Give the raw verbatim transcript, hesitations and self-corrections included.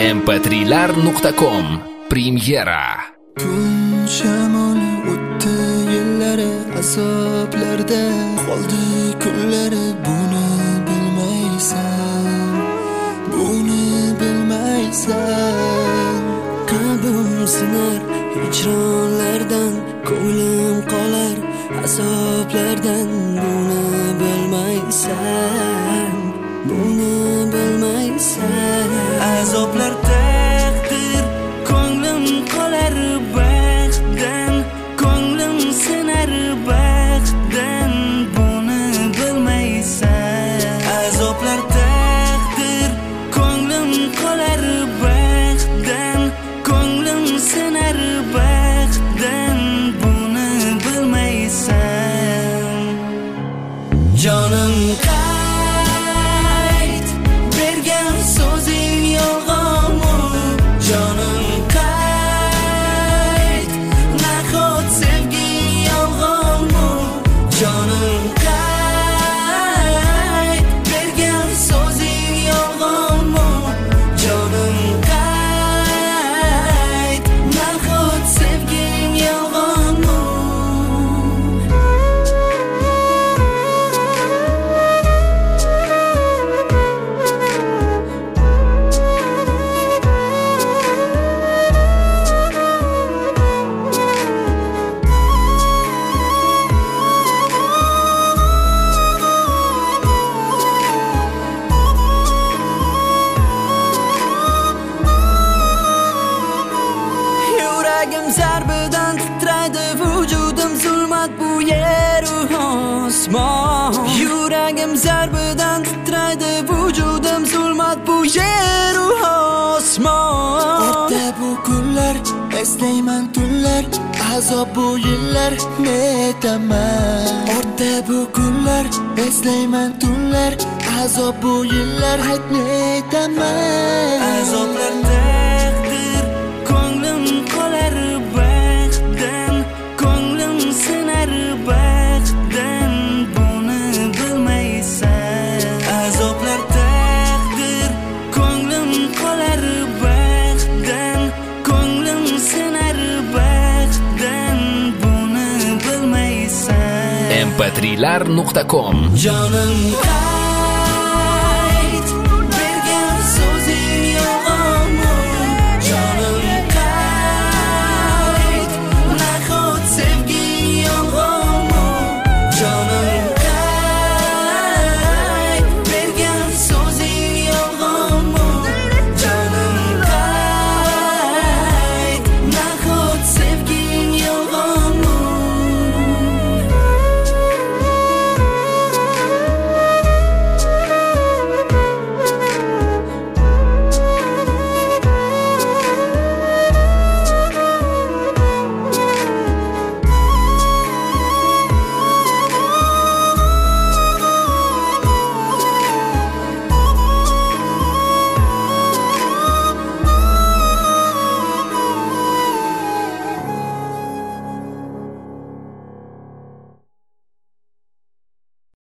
em p три lar nuqta com Premyera. Kun shamoli o'tdi yillari azoblarda qoldi kunlari buni bilmaysan buni bilmaysan qalbim sinar hijronlardan ko'nglim qolar azoblardan buni bilmaysan buni bilmaysan azoblar taqdir ko'nglim qolar baxtdan ko'nglim sinar baxtdan buni bilmaysan azoblar taqdir ko'nglim qolar baxtdan ko'nglim sinar baxtdan buni bilmaysan jonim qayt bergan so'zing yolg'onmi jonim qayt nahot sevging yolg'onmi jonim qayt bergan so'zing yolg'onmi jonim qayt nahot sevging yolg'onmi Yuragim zarbidan titraydi vujudim zulmat bu yer u osmon yuragim zarbidan titraydi vujudim zulmat bu yer u osmon o'tdi bu kunlar eslayman tunlar azob bu yillar netaman o'tdi bu kunlar eslayman tunlar azob bu yillar netaman azoblar taqdir ko'nglim qolar baxtdan ko'nglim sinar baxtdan buni bilmaysan azoblar taqdir ko'nglim qolar baxtdan ko'nglim sinar baxtdan buni bilmaysan em p три lar nuqta com jonim